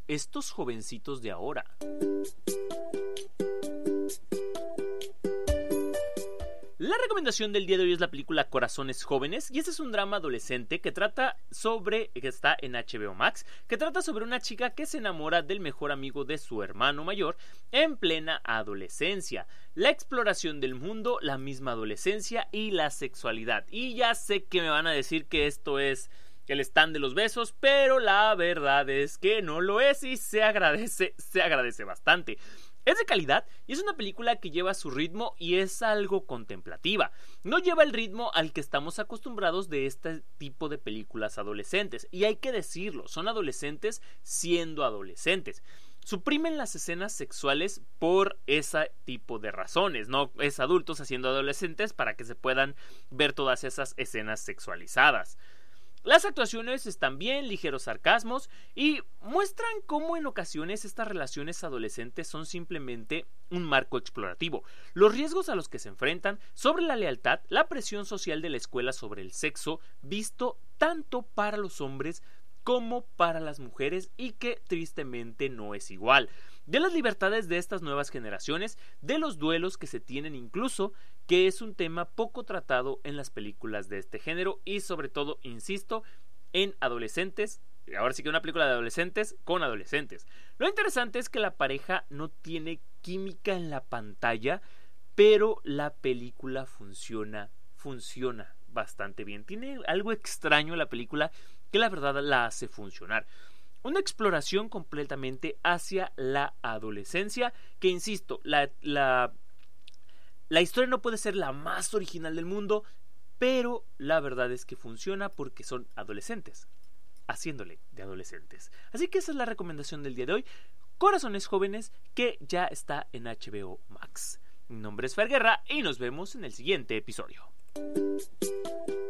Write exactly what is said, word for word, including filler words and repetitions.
estos jovencitos de ahora. La recomendación del día de hoy es la película Corazones Jóvenes, y este es un drama adolescente que trata sobre, que está en H B O Max, que trata sobre una chica que se enamora del mejor amigo de su hermano mayor en plena adolescencia. La exploración del mundo, la misma adolescencia y la sexualidad. Y ya sé que me van a decir que esto es el stand de los besos, pero la verdad es que no lo es y se agradece, se agradece bastante. Es de calidad y es una película que lleva su ritmo y es algo contemplativa. No lleva el ritmo al que estamos acostumbrados de este tipo de películas adolescentes. Y hay que decirlo, son adolescentes siendo adolescentes. Suprimen las escenas sexuales por ese tipo de razones. No es adultos haciendo adolescentes para que se puedan ver todas esas escenas sexualizadas. Las actuaciones están bien, ligeros sarcasmos, y muestran cómo en ocasiones estas relaciones adolescentes son simplemente un marco explorativo. Los riesgos a los que se enfrentan, sobre la lealtad, la presión social de la escuela sobre el sexo, visto tanto para los hombres como para las mujeres, y que tristemente no es igual. De las libertades de estas nuevas generaciones, de los duelos que se tienen incluso, que es un tema poco tratado en las películas de este género y sobre todo, insisto, en adolescentes. Ahora sí que una película de adolescentes con adolescentes. Lo interesante es que la pareja no tiene química en la pantalla, pero la película funciona, funciona bastante bien. Tiene algo extraño la película que la verdad la hace funcionar. Una exploración completamente hacia la adolescencia, que insisto, la, la, la historia no puede ser la más original del mundo, pero la verdad es que funciona porque son adolescentes, haciéndole de adolescentes. Así que esa es la recomendación del día de hoy, Corazones Jóvenes, que ya está en H B O Max. Mi nombre es Fer Guerra y nos vemos en el siguiente episodio.